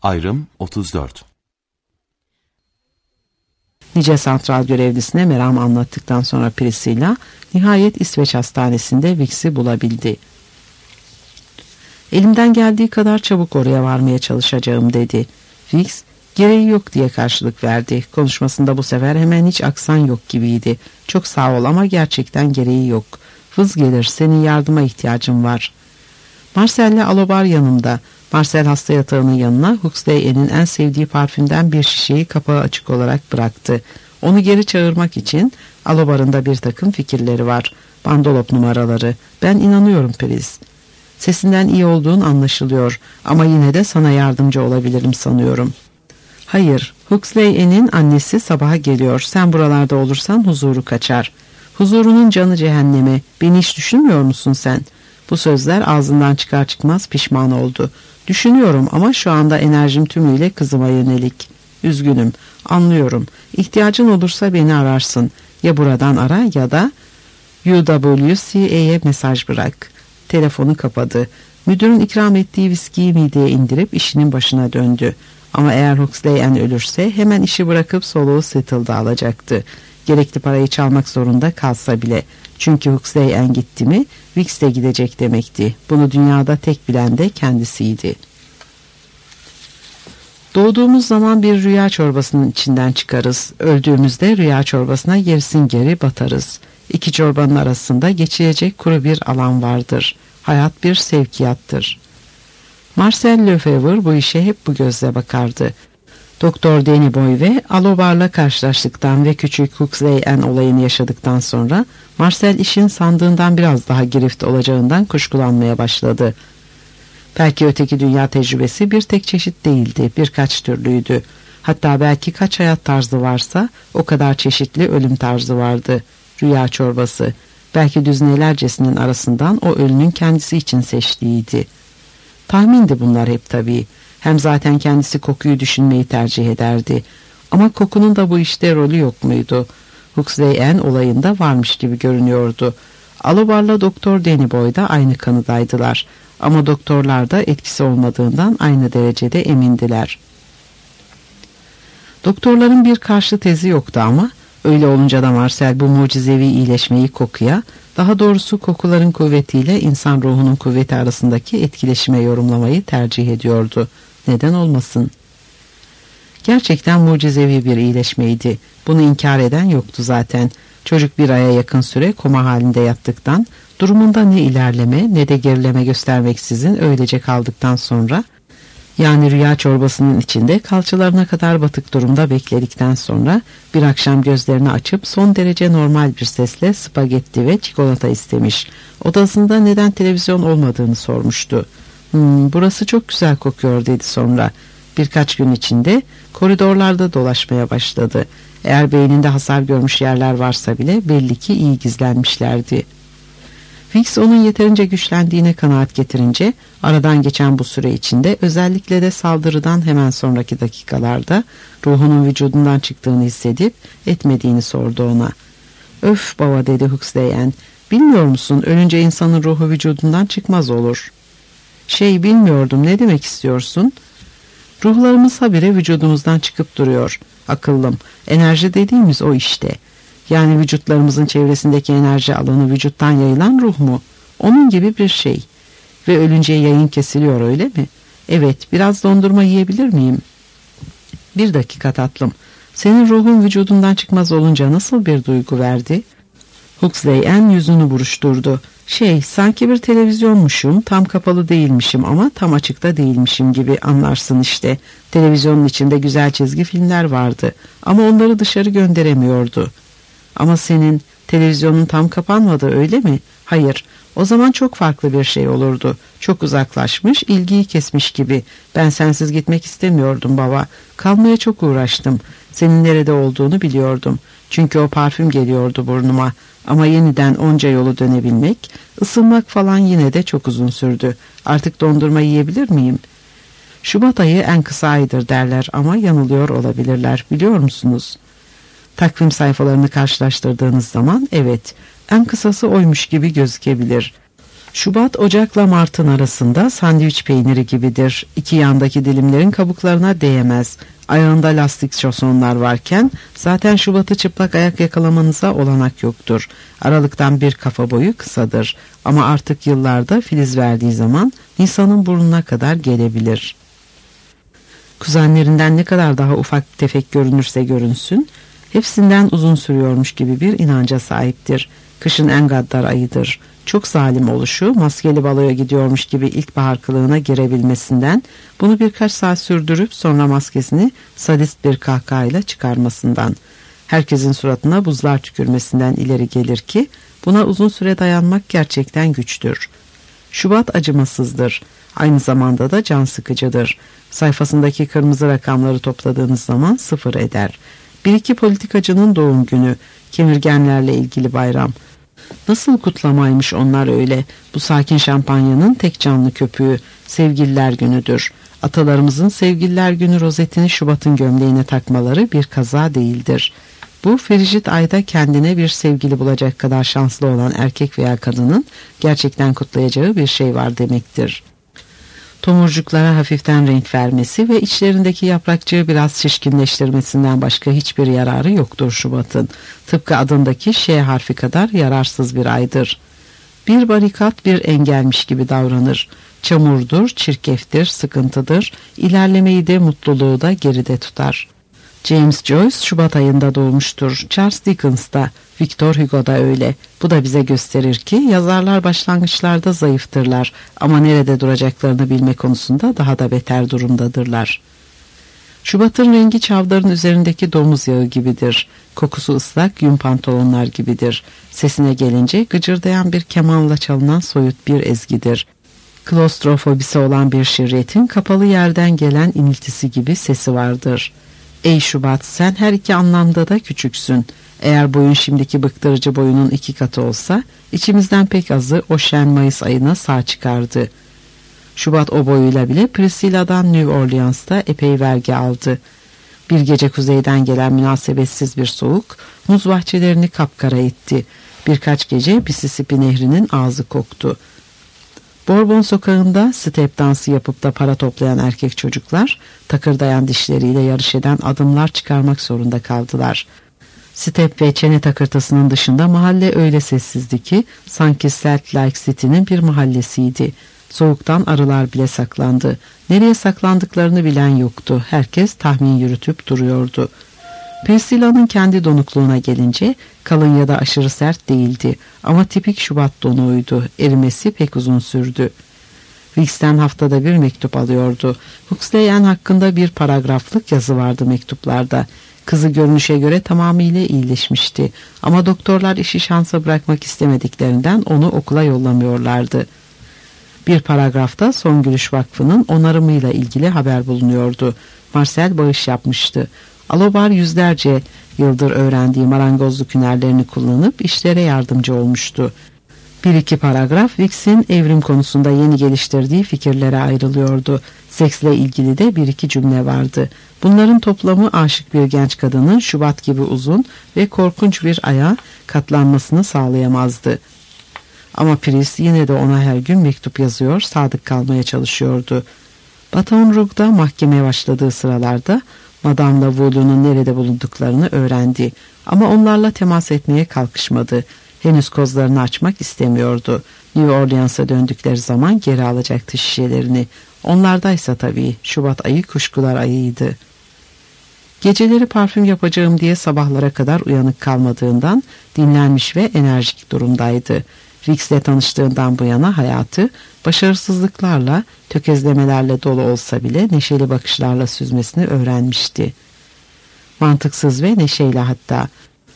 Ayrım 34. Nice santral görevlisine meram anlattıktan sonra Priscilla nihayet İsveç hastanesinde Vicks'i bulabildi. Elimden geldiği kadar çabuk oraya varmaya çalışacağım dedi. Vicks gereği yok diye karşılık verdi. Konuşmasında bu sefer hemen hiç aksan yok gibiydi. Çok sağ ol ama gerçekten gereği yok. Vız gelir, senin yardıma ihtiyacın var. Marcel'le Alobar yanımda. Marcel hasta yatağının yanına Huxley'nin en sevdiği parfümden bir şişeyi kapağı açık olarak bıraktı. Onu geri çağırmak için Alobar'ın da bir takım fikirleri var. Bandolop numaraları. Ben inanıyorum Priz. Sesinden iyi olduğun anlaşılıyor ama yine de sana yardımcı olabilirim sanıyorum. Hayır, Huxley'nin annesi sabaha geliyor. Sen buralarda olursan huzuru kaçar. Huzurunun canı cehenneme. Beni hiç düşünmüyor musun sen? Bu sözler ağzından çıkar çıkmaz pişman oldu. Düşünüyorum ama şu anda enerjim tümüyle kızıma yönelik. Üzgünüm, anlıyorum. İhtiyacın olursa beni ararsın. Ya buradan ara ya da UWCA'ye mesaj bırak. Telefonu kapadı. Müdürün ikram ettiği viskiyi mideye indirip işinin başına döndü. Ama eğer Huxley ölürse hemen işi bırakıp soluğu Seattle'da alacaktı. Gerekli parayı çalmak zorunda kalsa bile. Çünkü Huxley gitti mi Vicks de gidecek demekti. Bunu dünyada tek bilen de kendisiydi. Doğduğumuz zaman bir rüya çorbasının içinden çıkarız. Öldüğümüzde rüya çorbasına gerisin geri batarız. İki çorbanın arasında geçilecek kuru bir alan vardır. Hayat bir sevkiyattır. Marcel Lefebvre bu işe hep bu gözle bakardı. Doktor Danny Boy ve Alobar'la karşılaştıktan ve küçük Huxley olayını yaşadıktan sonra Marcel işin sandığından biraz daha girift olacağından kuşkulanmaya başladı. Belki öteki dünya tecrübesi bir tek çeşit değildi, birkaç türlüydü. Hatta belki kaç hayat tarzı varsa o kadar çeşitli ölüm tarzı vardı. Rüya çorbası, belki düzinelercesinin arasından o ölünün kendisi için seçtiğiydi. Tahmindi bunlar hep tabii. Hem zaten kendisi kokuyu düşünmeyi tercih ederdi. Ama kokunun da bu işte rolü yok muydu? Huxley olayında varmış gibi görünüyordu. Alobar'la Doktor Danny Boy da aynı kanıdaydılar. Ama doktorlar da etkisi olmadığından aynı derecede emindiler. Doktorların bir karşı tezi yoktu ama öyle olunca da Marcel bu mucizevi iyileşmeyi kokuya, daha doğrusu kokuların kuvvetiyle insan ruhunun kuvveti arasındaki etkileşime yorumlamayı tercih ediyordu. Neden olmasın? Gerçekten mucizevi bir iyileşmeydi. Bunu inkar eden yoktu zaten. Çocuk bir aya yakın süre koma halinde yattıktan, durumunda ne ilerleme ne de gerileme göstermeksizin öylece kaldıktan sonra, yani rüya çorbasının içinde kalçalarına kadar batık durumda bekledikten sonra bir akşam gözlerini açıp son derece normal bir sesle spagetti ve çikolata istemiş. Odasında neden televizyon olmadığını sormuştu. Burası çok güzel kokuyor dedi sonra. Birkaç gün içinde koridorlarda dolaşmaya başladı. Eğer beyninde hasar görmüş yerler varsa bile belli ki iyi gizlenmişlerdi. Vicks onun yeterince güçlendiğine kanaat getirince aradan geçen bu süre içinde özellikle de saldırıdan hemen sonraki dakikalarda ruhunun vücudundan çıktığını hissedip etmediğini sordu ona. Öf baba dedi Huxley, bilmiyor musun ölünce insanın ruhu vücudundan çıkmaz olur. Bilmiyordum, ne demek istiyorsun? Ruhlarımız habire vücudumuzdan çıkıp duruyor. Akıllım, enerji dediğimiz o işte. Yani vücutlarımızın çevresindeki enerji alanı vücuttan yayılan ruh mu? Onun gibi bir şey. Ve ölünce yayın kesiliyor öyle mi? Evet, biraz dondurma yiyebilir miyim? Bir dakika tatlım. Senin ruhun vücudundan çıkmaz olunca nasıl bir duygu verdi? Huxley yüzünü buruşturdu. Sanki bir televizyonmuşum, tam kapalı değilmişim ama tam açıkta değilmişim gibi, anlarsın işte. Televizyonun içinde güzel çizgi filmler vardı ama onları dışarı gönderemiyordu. Ama senin televizyonun tam kapanmadı öyle mi? Hayır, o zaman çok farklı bir şey olurdu. Çok uzaklaşmış, ilgiyi kesmiş gibi. Ben sensiz gitmek istemiyordum baba. Kalmaya çok uğraştım. Senin nerede olduğunu biliyordum. Çünkü o parfüm geliyordu burnuma. Ama yeniden onca yolu dönebilmek, ısınmak falan yine de çok uzun sürdü. Artık dondurma yiyebilir miyim? Şubat ayı en kısa aydır derler ama yanılıyor olabilirler, biliyor musunuz? Takvim sayfalarını karşılaştırdığınız zaman evet, en kısası oymuş gibi gözükebilir. Şubat, Ocak'la Mart'ın arasında sandviç peyniri gibidir. İki yandaki dilimlerin kabuklarına değemez. Ayağında lastik şosonlar varken zaten Şubat'ı çıplak ayak yakalamanıza olanak yoktur. Aralıktan bir kafa boyu kısadır. Ama artık yıllarda filiz verdiği zaman Nisan'ın burnuna kadar gelebilir. Kuzenlerinden ne kadar daha ufak tefek görünürse görünsün, hepsinden uzun sürüyormuş gibi bir inanca sahiptir. Kışın en gaddar ayıdır. Çok zalim oluşu, maskeli baloya gidiyormuş gibi ilkbahar kılığına girebilmesinden, bunu birkaç saat sürdürüp sonra maskesini sadist bir kahkahayla çıkarmasından, herkesin suratına buzlar tükürmesinden ileri gelir ki, buna uzun süre dayanmak gerçekten güçtür. Şubat acımasızdır. Aynı zamanda da can sıkıcıdır. Sayfasındaki kırmızı rakamları topladığınız zaman sıfır eder. Bir iki politikacının doğum günü, kemirgenlerle ilgili bayram. Nasıl kutlamaymış onlar öyle? Bu sakin şampanyanın tek canlı köpüğü Sevgililer Günü'dür. Atalarımızın Sevgililer Günü rozetini Şubat'ın gömleğine takmaları bir kaza değildir. Bu Ferijit ayda kendine bir sevgili bulacak kadar şanslı olan erkek veya kadının gerçekten kutlayacağı bir şey var demektir. Tomurcuklara hafiften renk vermesi ve içlerindeki yaprakçığı biraz şişkinleştirmesinden başka hiçbir yararı yoktur Şubat'ın. Tıpkı adındaki Ş harfi kadar yararsız bir aydır. Bir barikat bir engelmiş gibi davranır. Çamurdur, çirkeftir, sıkıntıdır, ilerlemeyi de mutluluğu da geride tutar. James Joyce Şubat ayında doğmuştur. Charles Dickens da, Victor Hugo da öyle. Bu da bize gösterir ki yazarlar başlangıçlarda zayıftırlar ama nerede duracaklarını bilme konusunda daha da beter durumdadırlar. Şubat'ın rengi çavdarın üzerindeki domuz yağı gibidir. Kokusu ıslak yün pantolonlar gibidir. Sesine gelince gıcırdayan bir kemanla çalınan soyut bir ezgidir. Klostrofobisi olan bir şirretin kapalı yerden gelen iniltisi gibi sesi vardır. Ey Şubat, sen her iki anlamda da küçüksün. Eğer boyun şimdiki bıktırıcı boyunun 2 katı olsa, içimizden pek azı o şen Mayıs ayına sağ çıkardı. Şubat o boyuyla bile Priscilla'dan New Orleans'ta epey vergi aldı. Bir gece kuzeyden gelen münasebetsiz bir soğuk, muz bahçelerini kapkara etti. Birkaç gece Mississippi Nehri'nin ağzı koktu. Bourbon sokağında step dansı yapıp da para toplayan erkek çocuklar, takırdayan dişleriyle yarış eden adımlar çıkarmak zorunda kaldılar. Step ve çene takırtısının dışında mahalle öyle sessizdi ki, sanki Salt Lake City'nin bir mahallesiydi. Soğuktan arılar bile saklandı. Nereye saklandıklarını bilen yoktu. Herkes tahmin yürütüp duruyordu. Priscilla'nın kendi donukluğuna gelince kalın ya da aşırı sert değildi ama tipik Şubat donuğuydu. Erimesi pek uzun sürdü. Wicks'ten haftada bir mektup alıyordu. Huxley hakkında bir paragraflık yazı vardı mektuplarda. Kızı görünüşe göre tamamıyla iyileşmişti ama doktorlar işi şansa bırakmak istemediklerinden onu okula yollamıyorlardı. Bir paragrafta Son Gülüş Vakfı'nın onarımıyla ilgili haber bulunuyordu. Marcel bağış yapmıştı. Alobar yüzlerce yıldır öğrendiği marangozluk hünerlerini kullanıp işlere yardımcı olmuştu. Bir iki paragraf Wicks'in evrim konusunda yeni geliştirdiği fikirlere ayrılıyordu. Seksle ilgili de bir iki cümle vardı. Bunların toplamı aşık bir genç kadının Şubat gibi uzun ve korkunç bir aya katlanmasını sağlayamazdı. Ama Pris yine de ona her gün mektup yazıyor, sadık kalmaya çalışıyordu. Baton Rouge'da mahkemeye başladığı sıralarda Madame Lavouille'un nerede bulunduklarını öğrendi. Ama onlarla temas etmeye kalkışmadı. Henüz kozlarını açmak istemiyordu. New Orleans'a döndükleri zaman geri alacaktı şişelerini. Onlardaysa tabii Şubat ayı kuşkular ayıydı. Geceleri parfüm yapacağım diye sabahlara kadar uyanık kalmadığından dinlenmiş ve enerjik durumdaydı. Wicks'le tanıştığından bu yana hayatı başarısızlıklarla, tökezlemelerle dolu olsa bile neşeli bakışlarla süzmesini öğrenmişti. Mantıksız ve neşeyle hatta.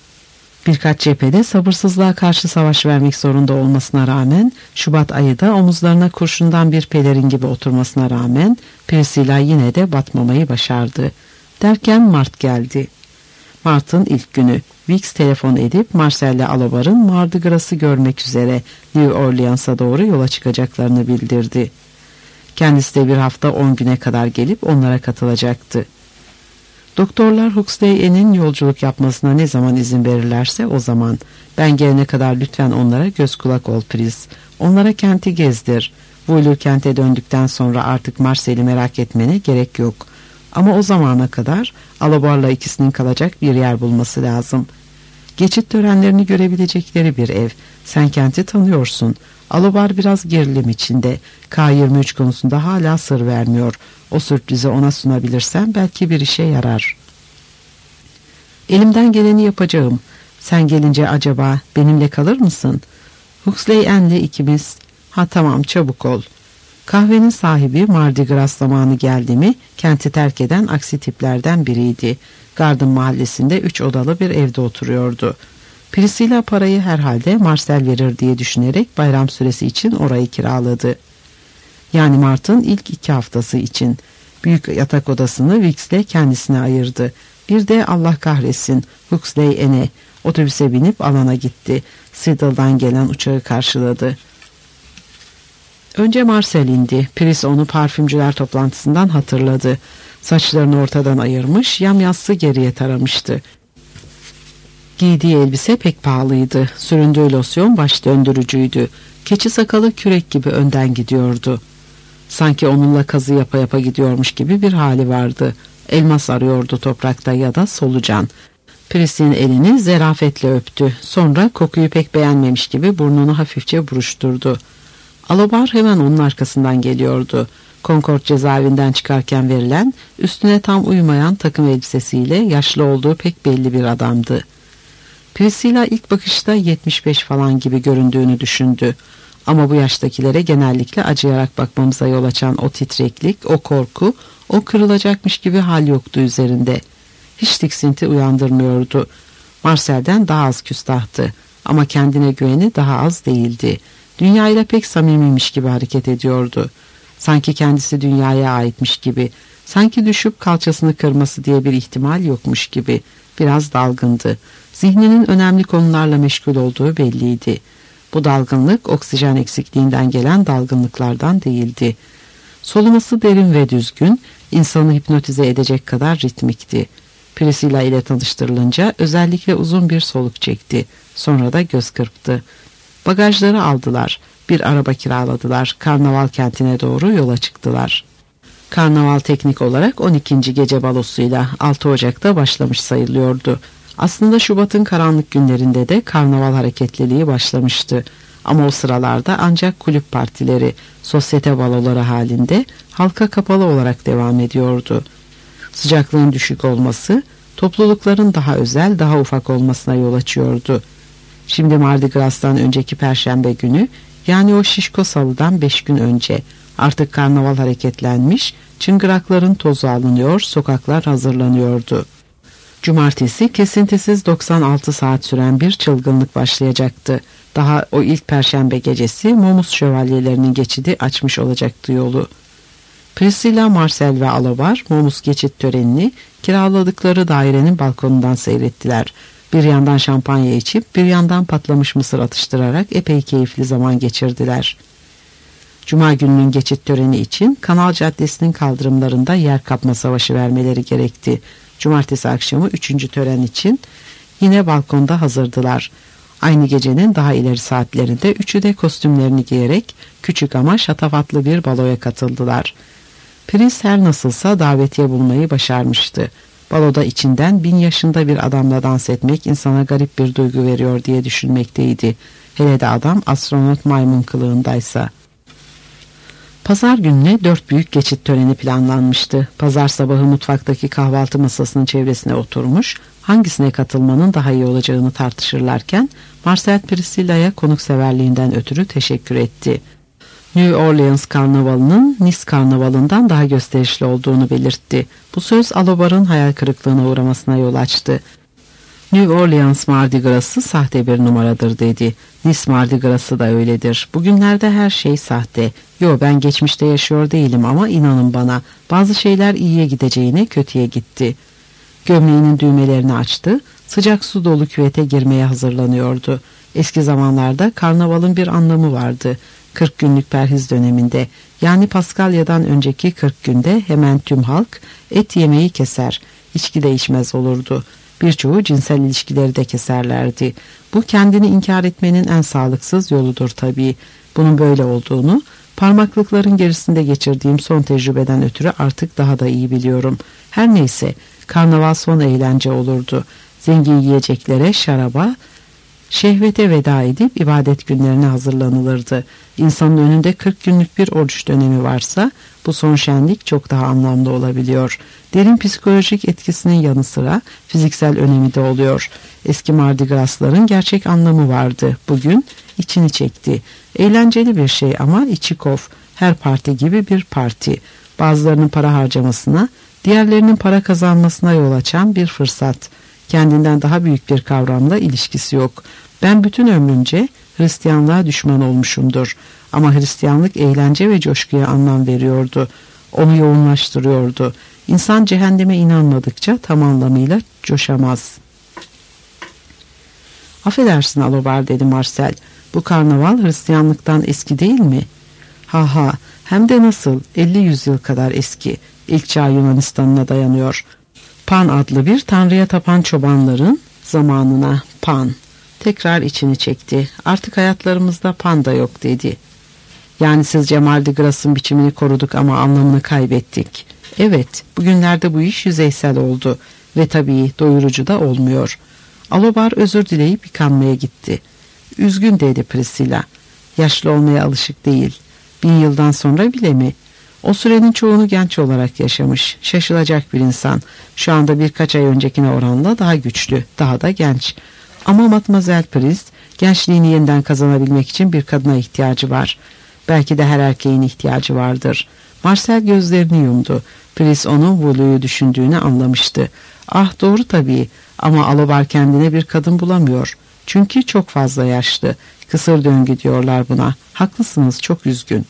Birkaç cephede sabırsızlığa karşı savaş vermek zorunda olmasına rağmen, Şubat ayı da omuzlarına kurşundan bir pelerin gibi oturmasına rağmen Priscilla yine de batmamayı başardı. Derken Mart geldi. Mart'ın ilk günü Wicks telefon edip Marcel'le Alobar'ın Mardi Gras'ı görmek üzere New Orleans'a doğru yola çıkacaklarını bildirdi. Kendisi de bir hafta 10 güne kadar gelip onlara katılacaktı. Doktorlar Huxley'nin yolculuk yapmasına ne zaman izin verirlerse o zaman. Ben gelene kadar lütfen onlara göz kulak ol Pris. Onlara kenti gezdir. Wheeler kente döndükten sonra artık Marcel'i merak etmene gerek yok. Ama o zamana kadar Alobar'la ikisinin kalacak bir yer bulması lazım. Geçit törenlerini görebilecekleri bir ev. Sen kenti tanıyorsun. Alobar biraz gerilim içinde. K23 konusunda hala sır vermiyor. O sürprizi ona sunabilirsem belki bir işe yarar. Elimden geleni yapacağım. Sen gelince acaba benimle kalır mısın? Huxley ikimiz. Ha tamam, çabuk ol. Kahvenin sahibi Mardi Gras zamanı geldi mi kenti terk eden aksi tiplerden biriydi. Garden mahallesinde 3 odalı bir evde oturuyordu. Priscilla parayı herhalde Marcel verir diye düşünerek bayram süresi için orayı kiraladı. Yani Mart'ın ilk 2 haftası için. Büyük yatak odasını Wicks'le kendisine ayırdı. Bir de Allah kahretsin Huxley otobüse binip alana gitti. Seattle'dan gelen uçağı karşıladı. Önce Marcel indi. Pris onu parfümcüler toplantısından hatırladı. Saçlarını ortadan ayırmış, yamyassı geriye taramıştı. Giydiği elbise pek pahalıydı. Süründüğü losyon baş döndürücüydü. Keçi sakalı kürek gibi önden gidiyordu. Sanki onunla kazı yapa yapa gidiyormuş gibi bir hali vardı. Elmas arıyordu toprakta ya da solucan. Pris'in elini zerafetle öptü. Sonra kokuyu pek beğenmemiş gibi burnunu hafifçe buruşturdu. Alobar hemen onun arkasından geliyordu. Concord cezaevinden çıkarken verilen, üstüne tam uymayan takım elbisesiyle yaşlı olduğu pek belli bir adamdı. Priscilla ilk bakışta 75 falan gibi göründüğünü düşündü. Ama bu yaştakilere genellikle acıyarak bakmamıza yol açan o titreklik, o korku, o kırılacakmış gibi hal yoktu üzerinde. Hiç tiksinti uyandırmıyordu. Marcel'den daha az küstahtı ama kendine güveni daha az değildi. Dünyayla pek samimiymiş gibi hareket ediyordu. Sanki kendisi dünyaya aitmiş gibi, sanki düşüp kalçasını kırması diye bir ihtimal yokmuş gibi. Biraz dalgındı. Zihninin önemli konularla meşgul olduğu belliydi. Bu dalgınlık oksijen eksikliğinden gelen dalgınlıklardan değildi. Soluması derin ve düzgün, insanı hipnotize edecek kadar ritmikti. Priscilla ile tanıştırılınca özellikle uzun bir soluk çekti. Sonra da göz kırptı. Bagajları aldılar. Bir araba kiraladılar. Karnaval kentine doğru yola çıktılar. Karnaval teknik olarak 12. gece balosuyla 6 Ocak'ta başlamış sayılıyordu. Aslında Şubat'ın karanlık günlerinde de karnaval hareketliliği başlamıştı. Ama o sıralarda ancak kulüp partileri, sosyete baloları halinde halka kapalı olarak devam ediyordu. Sıcaklığın düşük olması, toplulukların daha özel, daha ufak olmasına yol açıyordu. Şimdi Mardi Gras'tan önceki Perşembe günü, yani o şişko salıdan 5 gün önce artık karnaval hareketlenmiş, çıngırakların tozu alınıyor, sokaklar hazırlanıyordu. Cumartesi kesintisiz 96 saat süren bir çılgınlık başlayacaktı. Daha o ilk Perşembe gecesi Momus şövalyelerinin geçidi açmış olacaktı yolu. Priscilla, Marcel ve Alobar Momus geçit törenini kiraladıkları dairenin balkonundan seyrettiler. Bir yandan şampanya içip bir yandan patlamış mısır atıştırarak epey keyifli zaman geçirdiler. Cuma gününün geçit töreni için Kanal Caddesi'nin kaldırımlarında yer kapma savaşı vermeleri gerekti. Cumartesi akşamı 3. tören için yine balkonda hazırdılar. Aynı gecenin daha ileri saatlerinde üçü de kostümlerini giyerek küçük ama şatafatlı bir baloya katıldılar. Pris her nasılsa davetiye bulmayı başarmıştı. Baloda içinden 1000 yaşında bir adamla dans etmek insana garip bir duygu veriyor diye düşünmekteydi. Hele de adam astronot maymun kılığındaysa. Pazar gününe 4 büyük geçit töreni planlanmıştı. Pazar sabahı mutfaktaki kahvaltı masasının çevresine oturmuş, hangisine katılmanın daha iyi olacağını tartışırlarken Marcel Priscilla'ya konukseverliğinden ötürü teşekkür etti. New Orleans karnavalının Nice karnavalından daha gösterişli olduğunu belirtti. Bu söz Alobar'ın hayal kırıklığına uğramasına yol açtı. New Orleans Mardi Gras'ı sahte bir numaradır dedi. Nice Mardi Gras'ı da öyledir. Bugünlerde her şey sahte. Yo, ben geçmişte yaşıyor değilim ama inanın bana bazı şeyler iyiye gideceğine kötüye gitti. Gömleğinin düğmelerini açtı. Sıcak su dolu küvete girmeye hazırlanıyordu. Eski zamanlarda karnavalın bir anlamı vardı. 40 günlük perhiz döneminde, yani Paskalya'dan önceki 40 günde hemen tüm halk et yemeği keser. içki de içmez olurdu. Birçoğu cinsel ilişkileri de keserlerdi. Bu kendini inkar etmenin en sağlıksız yoludur tabii. Bunun böyle olduğunu parmaklıkların gerisinde geçirdiğim son tecrübeden ötürü artık daha da iyi biliyorum. Her neyse, karnaval son eğlence olurdu. Zengin yiyeceklere, şaraba, şehvete veda edip ibadet günlerine hazırlanılırdı. İnsanın önünde 40 günlük bir oruç dönemi varsa bu son şenlik çok daha anlamlı olabiliyor. Derin psikolojik etkisinin yanı sıra fiziksel önemi de oluyor. Eski Mardi Gras'ların gerçek anlamı vardı. Bugün içini çekti. Eğlenceli bir şey ama içi kof. Her parti gibi bir parti. Bazılarının para harcamasına, diğerlerinin para kazanmasına yol açan bir fırsat. Kendinden daha büyük bir kavramla ilişkisi yok. Ben bütün ömrümce Hristiyanlığa düşman olmuşumdur. Ama Hristiyanlık eğlence ve coşkuya anlam veriyordu. Onu yoğunlaştırıyordu. İnsan cehenneme inanmadıkça tam anlamıyla coşamaz. Affedersin Alobar, dedi Marcel. Bu karnaval Hristiyanlıktan eski değil mi? Ha ha, hem de nasıl, 50 yıl kadar eski. İlk çağ Yunanistan'ına dayanıyor. Pan adlı bir tanrıya tapan çobanların zamanına. Pan. Tekrar içini çekti. Artık hayatlarımızda Pan da yok, dedi. Yani sizce Mardi Gras'ın biçimini koruduk ama anlamını kaybettik. Evet, bugünlerde bu iş yüzeysel oldu ve tabii doyurucu da olmuyor. Alobar özür dileyip yıkanmaya gitti. Üzgün, dedi Priscilla. Yaşlı olmaya alışık değil. 1000 yıldan sonra bile mi? O sürenin çoğunu genç olarak yaşamış. Şaşılacak bir insan. Şu anda birkaç ay öncekine oranla daha güçlü, daha da genç. Ama Matmazel Pris, gençliğini yeniden kazanabilmek için bir kadına ihtiyacı var. Belki de her erkeğin ihtiyacı vardır. Marcel gözlerini yumdu. Pris onun Vulu'yu düşündüğünü anlamıştı. Ah, doğru tabii, ama Alobar kendine bir kadın bulamıyor. Çünkü çok fazla yaşlı. Kısır döngü diyorlar buna. Haklısınız, çok üzgün.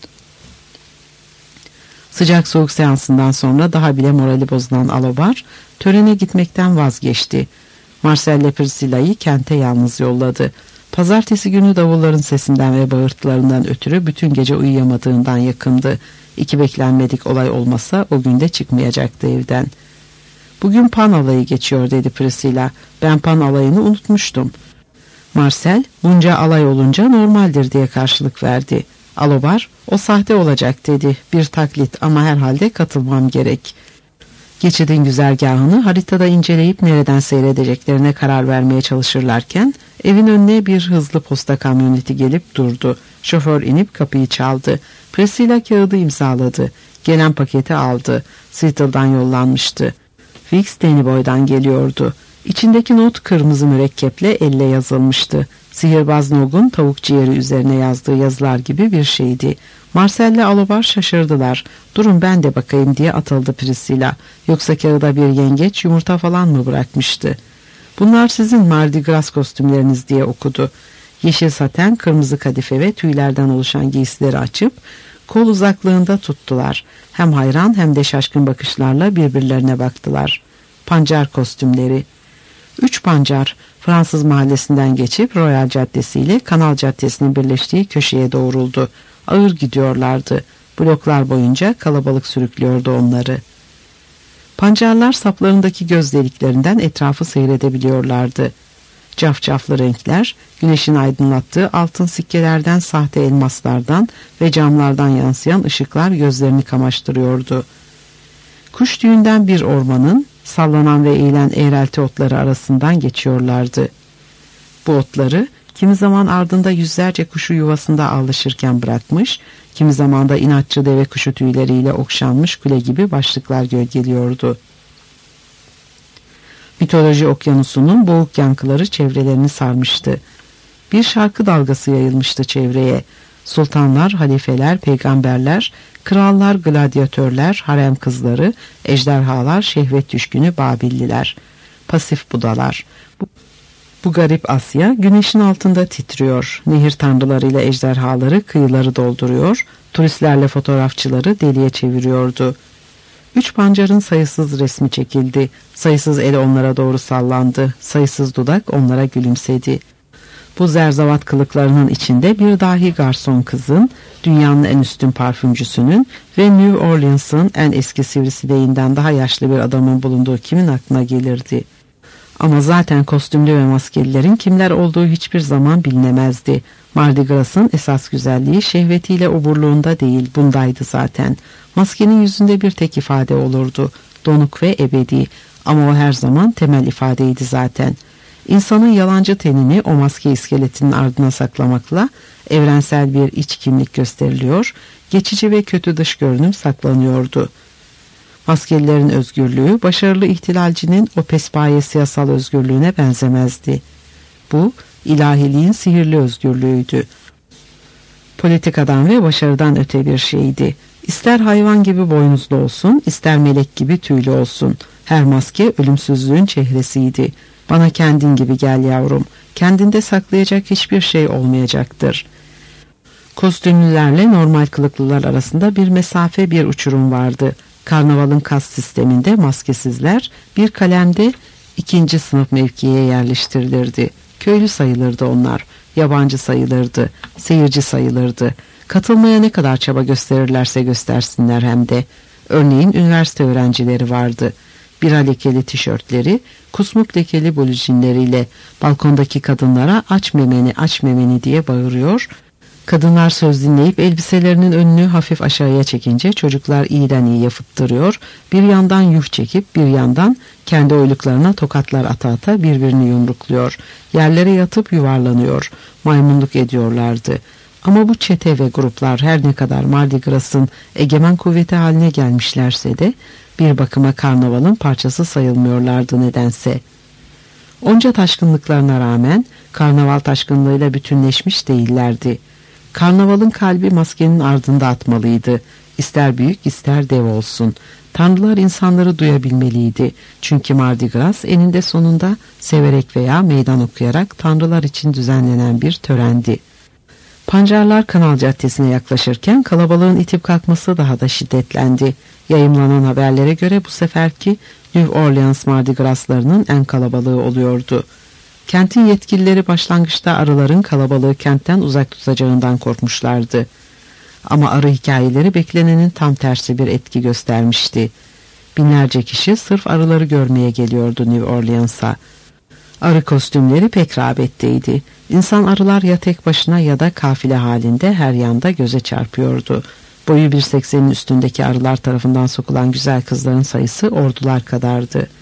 Sıcak soğuk seansından sonra daha bile morali bozulan Alobar törene gitmekten vazgeçti. Marcel ile Priscilla'yı kente yalnız yolladı. Pazartesi günü davulların sesinden ve bağırtılarından ötürü bütün gece uyuyamadığından yakındı. İki beklenmedik olay olmasa o günde çıkmayacaktı evden. Bugün Pan alayı geçiyor, dedi Priscilla. Ben Pan alayını unutmuştum. Marcel, bunca alay olunca normaldir diye karşılık verdi. Alobar, o sahte olacak, dedi. Bir taklit ama herhalde katılmam gerek. Geçidin güzergahını haritada inceleyip nereden seyredeceklerine karar vermeye çalışırlarken evin önüne bir hızlı posta kamyoneti gelip durdu. Şoför inip kapıyı çaldı. Priscilla kağıdı imzaladı. Gelen paketi aldı. Seattle'dan yollanmıştı. Fix Dannyboy'dan geliyordu. İçindeki not kırmızı mürekkeple elle yazılmıştı. Sihirbaz Nog'un tavuk ciğeri üzerine yazdığı yazılar gibi bir şeydi. Marcel ile Alobar şaşırdılar. Durun ben de bakayım, diye atıldı Priscilla. Yoksa kağıda bir yengeç yumurta falan mı bırakmıştı? Bunlar sizin Mardi Gras kostümleriniz, diye okudu. Yeşil saten, kırmızı kadife ve tüylerden oluşan giysileri açıp kol uzaklığında tuttular. Hem hayran hem de şaşkın bakışlarla birbirlerine baktılar. Pancar kostümleri. 3 pancar Fransız mahallesinden geçip Royal Caddesi ile Kanal Caddesi'nin birleştiği köşeye doğruldu. Ağır gidiyorlardı. Bloklar boyunca kalabalık sürüklüyordu onları. Pancarlar saplarındaki göz deliklerinden etrafı seyredebiliyorlardı. Cafcaflı renkler, güneşin aydınlattığı altın sikkelerden, sahte elmaslardan ve camlardan yansıyan ışıklar gözlerini kamaştırıyordu. Kuş tüyünden bir ormanın sallanan ve eğilen eğrelti otları arasından geçiyorlardı. Bu otları kimi zaman ardında yüzlerce kuşu yuvasında ağlaşırken bırakmış, kimi zaman da inatçı deve kuşu tüyleriyle okşanmış kule gibi başlıklar gölgeliyordu. Mitoloji okyanusunun boğuk yankıları çevrelerini sarmıştı. Bir şarkı dalgası yayılmıştı çevreye. Sultanlar, halifeler, peygamberler, krallar, gladyatörler, harem kızları, ejderhalar, şehvet düşkünü Babilliler, pasif Budalar. Bu garip Asya güneşin altında titriyor. Nehir tanrılarıyla ejderhaları kıyıları dolduruyor, turistlerle fotoğrafçıları deliye çeviriyordu. 3 pancarın sayısız resmi çekildi. Sayısız el onlara doğru sallandı. Sayısız dudak onlara gülümsedi. Bu zerzavat kılıklarının içinde bir dahi garson kızın, dünyanın en üstün parfümcüsünün ve New Orleans'ın en eski sivrisineğinden daha yaşlı bir adamın bulunduğu kimin aklına gelirdi? Ama zaten kostümlü ve maskelilerin kimler olduğu hiçbir zaman bilinemezdi. Mardi Gras'ın esas güzelliği şehvetiyle oburluğunda değil, bundaydı zaten. Maskenin yüzünde bir tek ifade olurdu, donuk ve ebedi, ama o her zaman temel ifadeydi zaten. İnsanın yalancı tenini o maske iskeletinin ardına saklamakla evrensel bir iç kimlik gösteriliyor, geçici ve kötü dış görünüm saklanıyordu. Maskelilerin özgürlüğü başarılı ihtilalcinin o pespaye siyasal özgürlüğüne benzemezdi. Bu ilahiliğin sihirli özgürlüğüydü. Politikadan ve başarıdan öte bir şeydi. İster hayvan gibi boynuzlu olsun, ister melek gibi tüylü olsun. Her maske ölümsüzlüğün çehresiydi. Bana kendin gibi gel yavrum. Kendinde saklayacak hiçbir şey olmayacaktır. Kostümlülerle normal kılıklılar arasında bir mesafe, bir uçurum vardı. Karnavalın kast sisteminde maskesizler bir kalemde 2. sınıf mevkiye yerleştirilirdi. Köylü sayılırdı onlar, yabancı sayılırdı, seyirci sayılırdı. Katılmaya ne kadar çaba gösterirlerse göstersinler hem de. Örneğin üniversite öğrencileri vardı. Bira lekeli tişörtleri, kusmuk lekeli blujinleriyle balkondaki kadınlara aç memeni aç memeni diye bağırıyor. Kadınlar söz dinleyip elbiselerinin önünü hafif aşağıya çekince çocuklar iyiden iyiye fıttırıyor. Bir yandan yuh çekip bir yandan kendi oyluklarına tokatlar ata ata birbirini yumrukluyor. Yerlere yatıp yuvarlanıyor. Maymunluk ediyorlardı. Ama bu çete ve gruplar her ne kadar Mardi Gras'ın egemen kuvveti haline gelmişlerse de bir bakıma karnavalın parçası sayılmıyorlardı nedense. Onca taşkınlıklarına rağmen karnaval taşkınlığıyla bütünleşmiş değillerdi. Karnavalın kalbi maskenin ardında atmalıydı. İster büyük ister dev olsun. Tanrılar insanları duyabilmeliydi. Çünkü Mardi Gras eninde sonunda severek veya meydan okuyarak tanrılar için düzenlenen bir törendi. Pancarlar Kanal Caddesi'ne yaklaşırken kalabalığın itip kalkması daha da şiddetlendi. Yayımlanan haberlere göre bu seferki New Orleans Mardi Gras'larının en kalabalığı oluyordu. Kentin yetkilileri başlangıçta arıların kalabalığı kentten uzak tutacağından korkmuşlardı. Ama arı hikayeleri beklenenin tam tersi bir etki göstermişti. Binlerce kişi sırf arıları görmeye geliyordu New Orleans'a. Arı kostümleri pek rağbetteydi. İnsan arılar ya tek başına ya da kafile halinde her yanda göze çarpıyordu. Boyu 1.80'in üstündeki arılar tarafından sokulan güzel kızların sayısı ordular kadardı.